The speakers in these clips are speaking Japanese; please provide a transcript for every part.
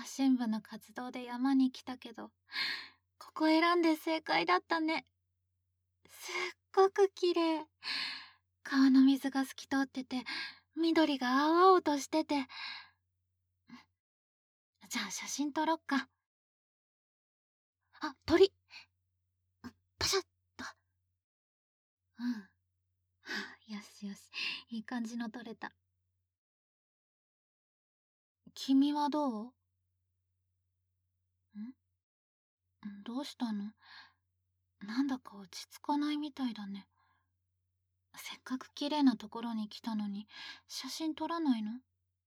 写真部の活動で山に来たけど、ここ選んで正解だったね。すっごく綺麗。川の水が透き通ってて、緑が青々としてて。じゃあ写真撮ろっか。あ、鳥。パシャッと。うん。よしよし。いい感じの撮れた。君はどどうしたの？なんだか落ち着かないみたいだね。せっかく綺麗なところに来たのに、写真撮らないの？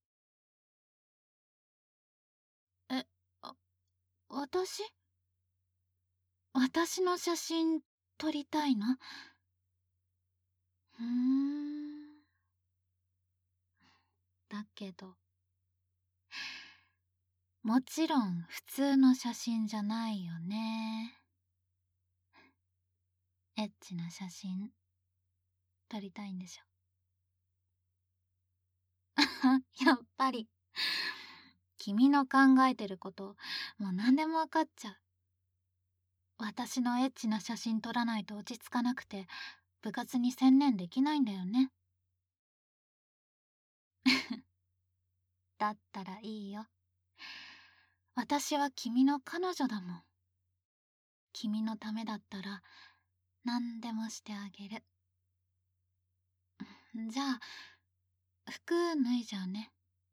え、あ、私？私の写真撮りたいの？ふーん。だけど、もちろん普通の写真じゃないよね。エッチな写真撮りたいんでしょ？やっぱり。君の考えてること、もう何でもわかっちゃう。私のエッチな写真撮らないと落ち着かなくて、部活に専念できないんだよね。だったらいいよ。私は君の彼女だもん。君のためだったら何でもしてあげる。じゃあ服脱いじゃうね。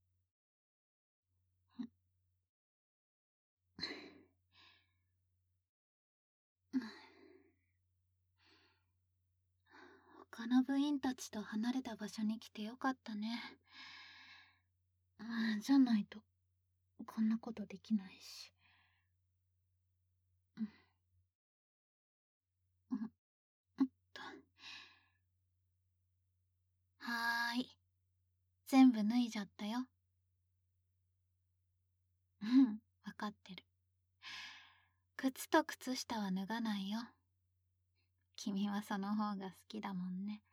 他の部員たちと離れた場所に来てよかったね。じゃないとこんなことできないし。うん、うんと。はーい。全部脱いじゃったよ。うん、わかってる。靴と靴下は脱がないよ。君はその方が好きだもんね。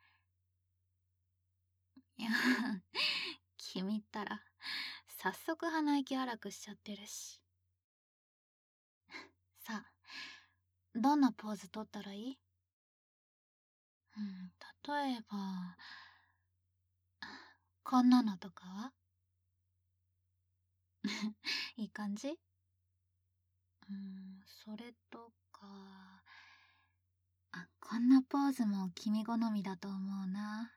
いや、君ったら、早速鼻息荒くしちゃってるし。さあ、どんなポーズ取ったらいい？例えば、こんなのとかは？いい感じ？それとか、こんなポーズも君好みだと思うな。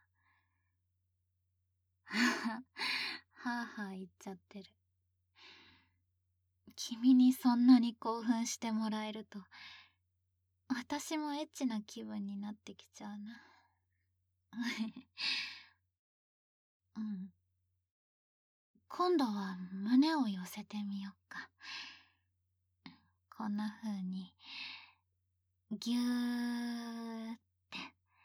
はあはあ言っちゃってる。君にそんなに興奮してもらえると、私もエッチな気分になってきちゃうな。うん。今度は胸を寄せてみよっか。こんな風に、ぎゅーって。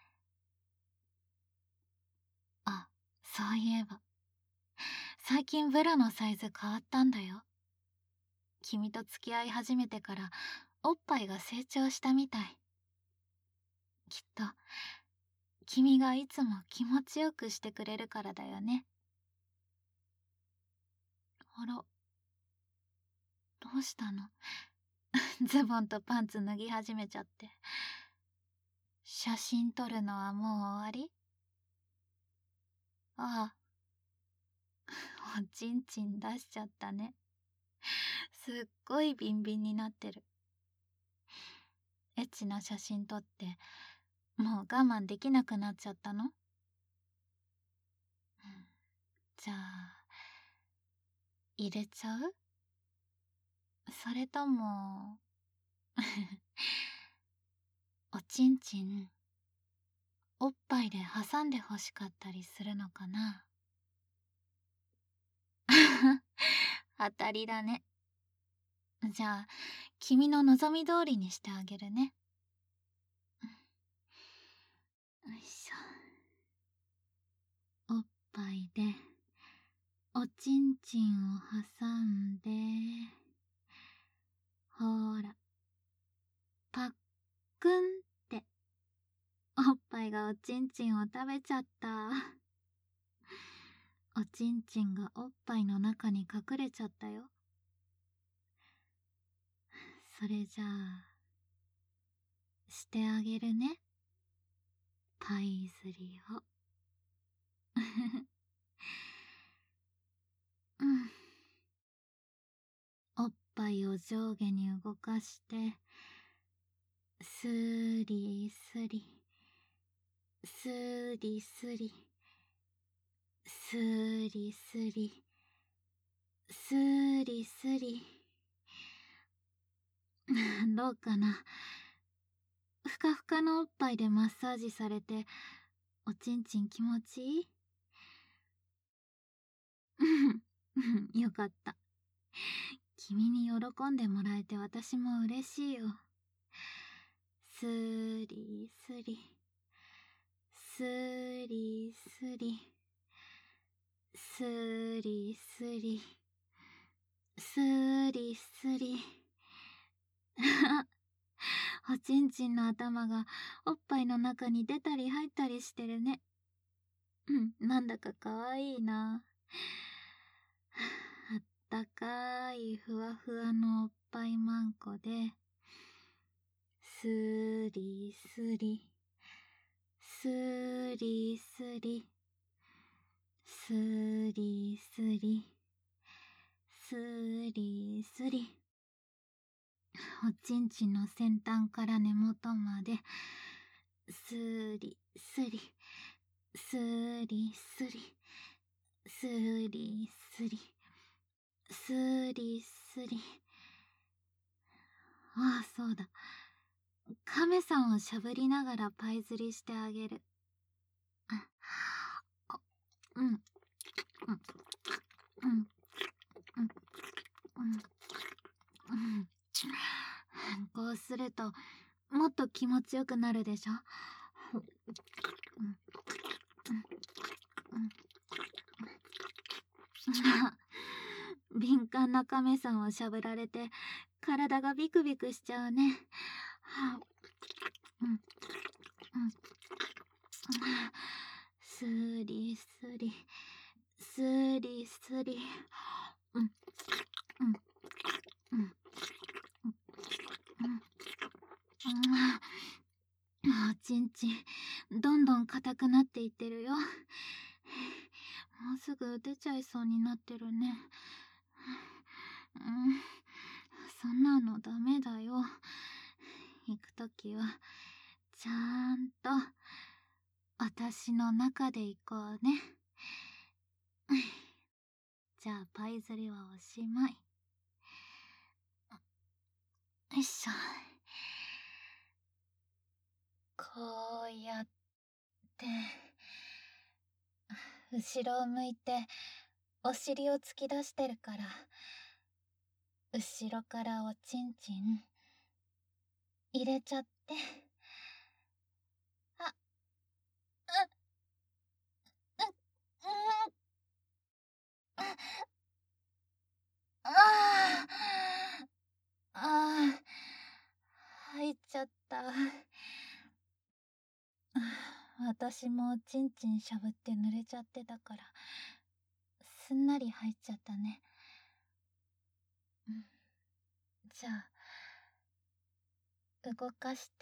あ、そういえば、最近ブラのサイズ変わったんだよ。君と付き合い始めてから、おっぱいが成長したみたい。きっと、君がいつも気持ちよくしてくれるからだよね。あら、どうしたの？ズボンとパンツ脱ぎ始めちゃって。写真撮るのはもう終わり？ああ、おちんちん出しちゃったね。すっごいビンビンになってる。エッチな写真撮って、もう我慢できなくなっちゃったの？じゃあ、入れちゃう？それとも、おちんちん、おっぱいで挟んで欲しかったりするのかな？当たりだね。じゃあ、君の望み通りにしてあげるね。よいしょ。おっぱいで、おちんちんを挟んで、ほーら、パックンって、おっぱいがおちんちんを食べちゃった。おちんちんがおっぱいの中に隠れちゃったよ。 それじゃあ、してあげるね。パイズリを。うん。おっぱいを上下に動かして、スリスリ、スリスリ、スリスリ、スリスリ。どうかな。ふかふかのおっぱいでマッサージされて、おちんちん気持ちいい？よかった。君に喜んでもらえて私も嬉しいよ。スリスリ、スリスリ、スリスリ、スリスリ。おちんちんの頭がおっぱいの中に出たり入ったりしてるね。なんだかかわいいな。あったかいふわふわのおっぱいまんこで、スリスリ、スリスリ、スリスリ、スリスリ。おちんちんの先端から根元まで、スリスリ、スリスリ、スリスリ、スリスリ。ああ、そうだ。亀さんをしゃぶりながらパイ釣りしてあげる。うん、うん、うん、うん、うん、うん。こうすると、もっと気持ちよくなるでしょ。うん、うん、うん。敏感な亀さんをしゃぶられて、体がビクビクしちゃうね。うん、うん。スリスリ、スリスリ。うん、うん、うん、うん、おちんちん、どんどん硬くなっていってるよ。もうすぐ出ちゃいそうになってるね。そんなのダメだよ。行くときは、ちゃんと、私の中で行こうね。じゃあ、パイ釣りはおしまい。よいしょ。こうやって、後ろを向いて、お尻を突き出してるから、後ろからおちんちん、入れちゃって。あ、う、う、う、ああ、ああ、入っちゃった。私もおちんちんしゃぶって濡れちゃってたから、すんなり入っちゃったね。じゃあ、動かして。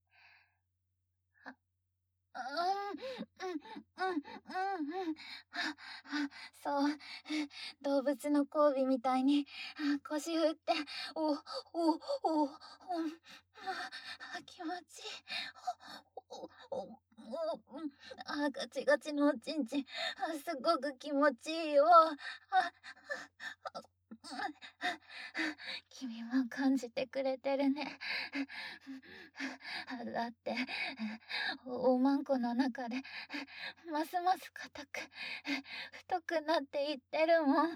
うん、うん、うん、うん、うん。そう、動物の交尾みたいに、腰振って、お、お、お、気持ちいい。ガチガチのおちんちん、すごく気持ちいいよ。君も感じてくれてるね。だって、おまんこの中で、ますます硬く、太くなっていってるもん。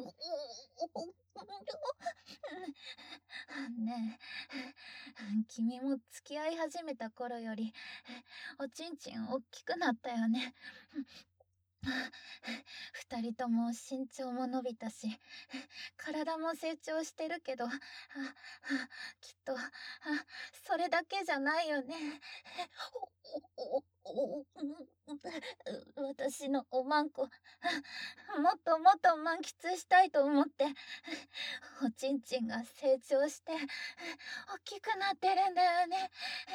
ねえ、君も付き合い始めた頃より、おちんちん大きくなったよね。 二人とも身長も伸びたし、体も成長してるけど、きっと、それだけじゃないよね。私のおまんこ、もっともっと満喫したいと思って、おちんちんが成長して、大きくなってるんだよね。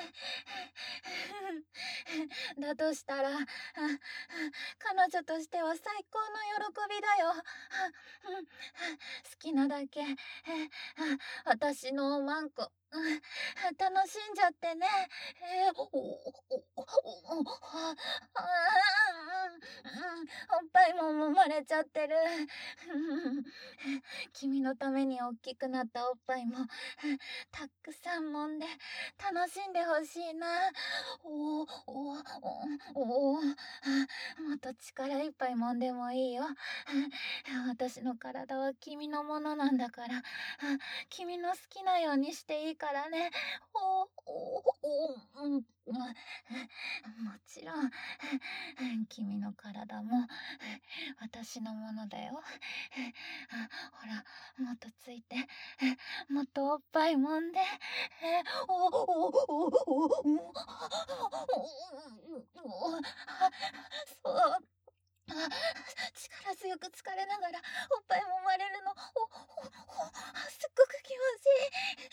だとしたら、彼女としては最高の喜びだよ。好きなだけ、私のおまんこ、楽しんじゃってね。おっぱいも揉まれちゃってる。君のために大きくなったおっぱいもたくさん揉んで楽しんでほしいな。もっと力いっぱい揉んでもいいよ。私の体は君のものなんだから、君の好きなようにしていいからね。もちろん、君の体も私のものだよ。ほら、もっとついて、もっとおっぱい揉んで。そう。力強く疲れながらおっぱい揉まれるの、すっごく気持ちいい。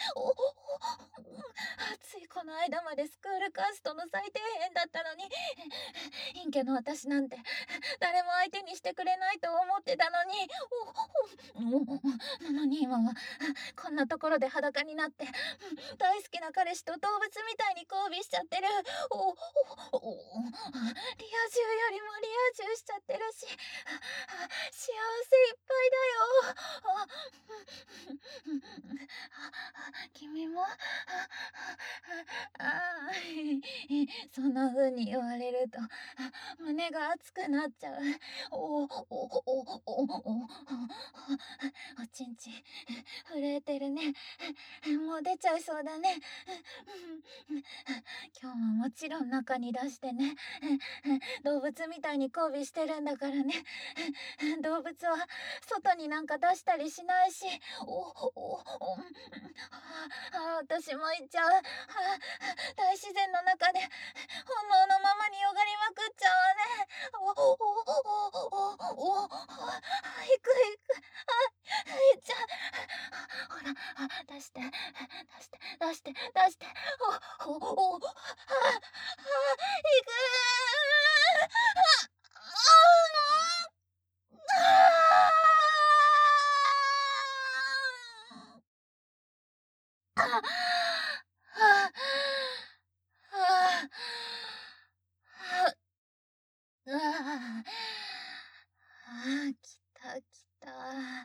ついこの間までスクールカーストの最底辺だったのに、陰キャの私なんて誰も相手にしてくれないと思ってたのに、なのに今はこんなところで裸になって、大好きな彼氏と動物みたいに交尾しちゃってる。リア充よりもリア充しちゃってるし、幸せいっぱいだよ。君もそんな風に言われると胸が熱くなっちゃう。おちんちん震えてるね。もう出ちゃいそうだね。今日ももちろん中に出してね。動物みたいに交尾してるんだからね。動物は外になんか出したりしないし。私も行っちゃう。大自然の中で本能のままによがりまくっちゃうわね。行く行く。行っちゃう。ほら、出して、出して、出して、出して。行く。来た来た。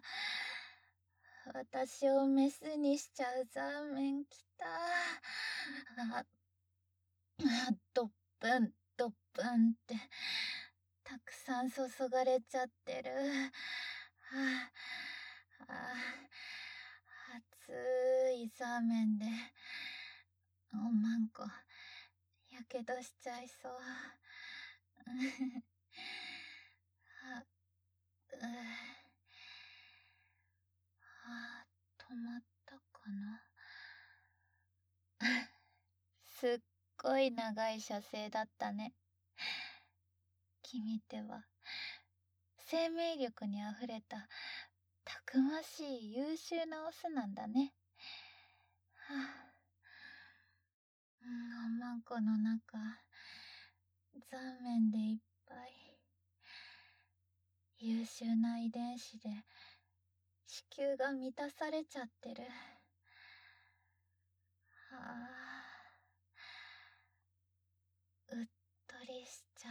私をメスにしちゃうザーメン来た。ドップン、ドップンって、たくさん注がれちゃってる。熱いザーメンで、おまんこ、やけどしちゃいそう。止まったかな。すっごい長い射精だったね。君っては生命力にあふれたたくましい優秀なオスなんだね。おまんこの中ザーメンでいっぱい。優秀な遺伝子で子宮が満たされちゃってる。うっとりしちゃう。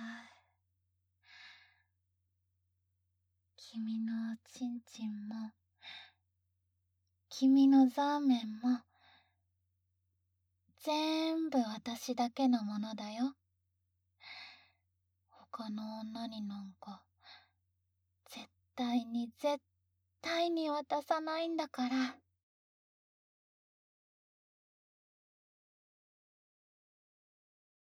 君のおちんちんも君のザーメンも全部私だけのものだよ。他の女になんか絶対に絶対に渡さないんだから。